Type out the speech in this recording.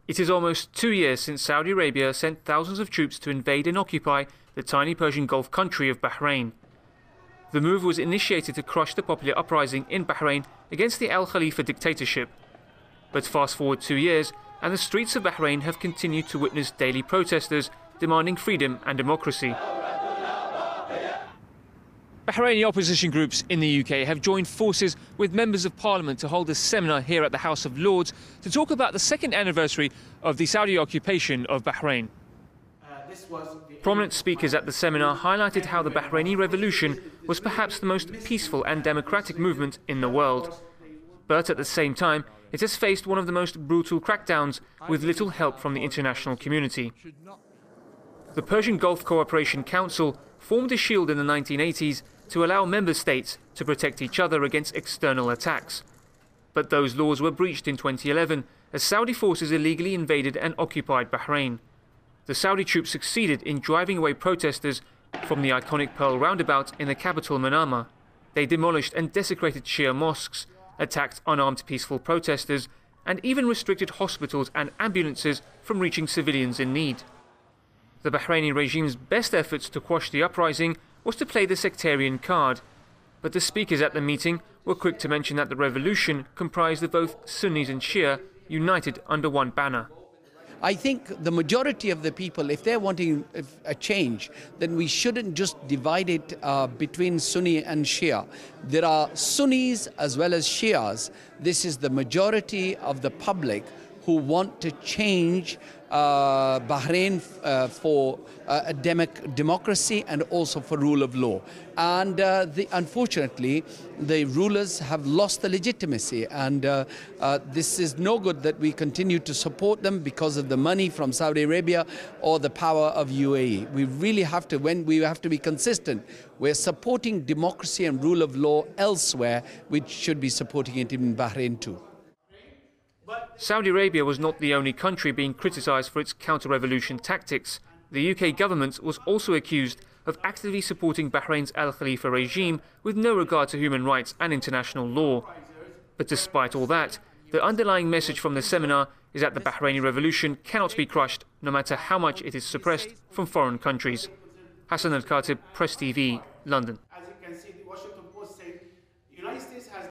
It is almost 2 years since Saudi Arabia sent thousands of troops to invade and occupy the tiny Persian Gulf country of Bahrain. The move was initiated to crush the popular uprising in Bahrain against the Al Khalifa dictatorship. But fast forward 2 years, and the streets of Bahrain have continued to witness daily protesters demanding freedom and democracy. Bahraini opposition groups in the UK have joined forces with members of parliament to hold a seminar here at the House of Lords to talk about the second anniversary of the Saudi occupation of Bahrain. Prominent speakers at the seminar highlighted how the Bahraini revolution was perhaps the most peaceful and democratic movement in the world. But at the same time, it has faced one of the most brutal crackdowns with little help from the international community. The Persian Gulf Cooperation Council formed a shield in the 1980s to allow member states to protect each other against external attacks. But those laws were breached in 2011 as Saudi forces illegally invaded and occupied Bahrain. The Saudi troops succeeded in driving away protesters from the iconic Pearl Roundabout in the capital Manama. They demolished and desecrated Shia mosques, attacked unarmed peaceful protesters, and even restricted hospitals and ambulances from reaching civilians in need. The Bahraini regime's best efforts to quash the uprising was to play the sectarian card, but the speakers at the meeting were quick to mention that the revolution comprised of both Sunnis and Shia united under one banner. I think the majority of the people, if they're wanting a change, then we shouldn't just divide it between Sunni and Shia. There are Sunnis as well as Shias. This is the majority of the public who want to change Bahrain for a democracy and also for rule of law. And unfortunately, the rulers have lost the legitimacy, and this is no good that we continue to support them because of the money from Saudi Arabia or the power of UAE. We really have to, we have to be consistent. We're supporting democracy and rule of law elsewhere. We should be supporting it in Bahrain too. Saudi Arabia was not the only country being criticised for its counter-revolution tactics. The UK government was also accused of actively supporting Bahrain's Al Khalifa regime with no regard to human rights and international law. But despite all that, the underlying message from the seminar is that the Bahraini revolution cannot be crushed, no matter how much it is suppressed from foreign countries. Hassan Al-Khatib, Press TV, London.